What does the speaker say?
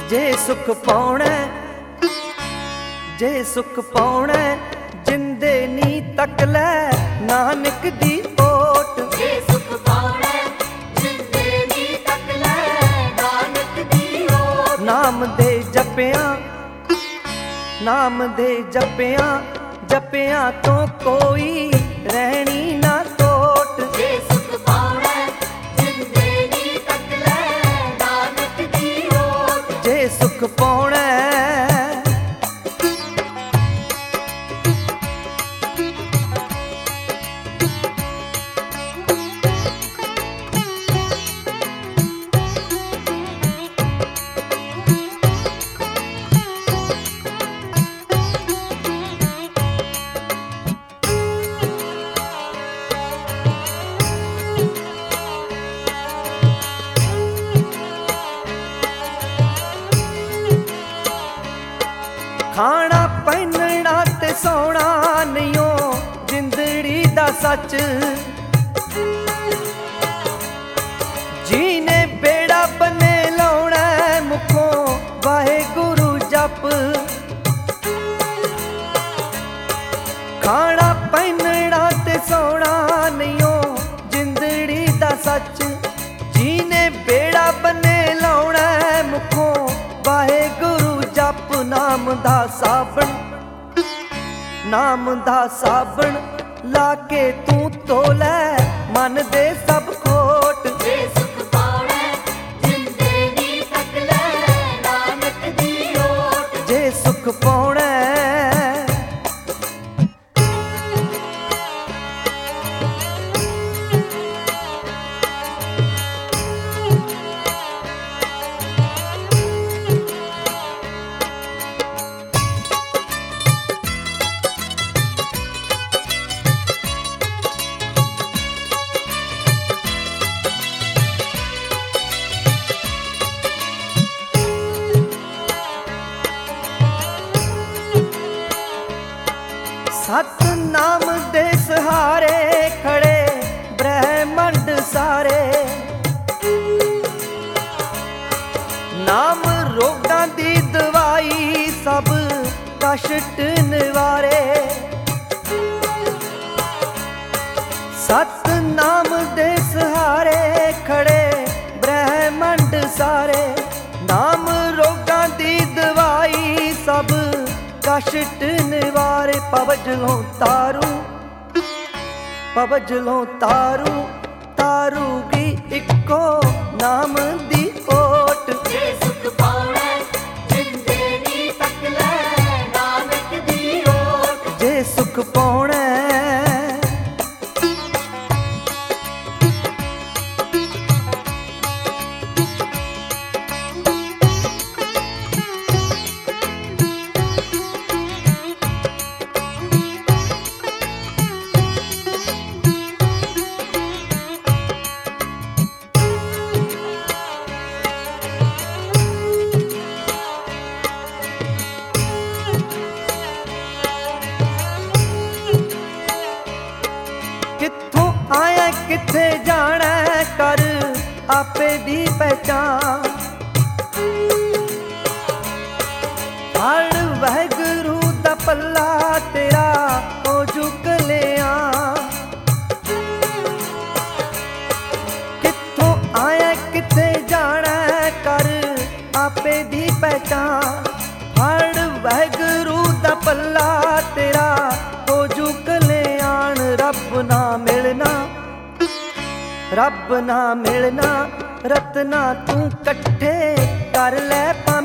जे सुख पाउणा जे सुख पाउणा जिंदे नी तक लै नानक दी ओट। जे सुख पाउणा जिंदे नी तक लै नानक दी ओट। नाम दे जपियां नाम दे जपियां जपियां तो कोई रहनी ना तोट। जे सुख पाउणा जिंदे नी तक लै नानक दी ओट। जे सुख पाउणा खाना पहनना ते सोना नहीं जिंदड़ी दा सच। जीने बेड़ा बने लाउणा मुखों वाहेगुरु जप। खाना पहनना ते सोना नहीं जिंदड़ी दा सच। जीने बेड़ा बने लाउणा मुखों वाहेगुरु जप। नाम दा साबण नाम दा साबण लाके तू तोलै मन दे सब खोट। जे सुख पाउणा जिंदे नी तक लै नानक दी ओट। जे सुख पाउणा सतनाम दे सहारे खड़े ब्रह्मंड सारे। नाम रोगां दी दवाई सब कष्ट निवारे। सतनाम दे सहारे खड़े ब्रह्मंड सारे। नाम रोगां दी दवाई सब कष्ट निवारे। पवजलों तारू पवजलों तारू तारू की इको नाम दी ओट। जे सुख पाउणा जिंदे नी तक लै नानक दी ओट। जे सुख पाउणा कित्थों आया किथे जाना कर आपे दी पहचान। हर वाहेगुरु दा पल्ला तेरा ओ झुक लिया। कित्थों आया किथे जाना कर आपे दी पहचान। हर वाहेगुरु दा पल्ला तेरा ओ झुक लिया। रब ना मिलना रब ना मिलना रत्ना तू कट्ठे कर लै।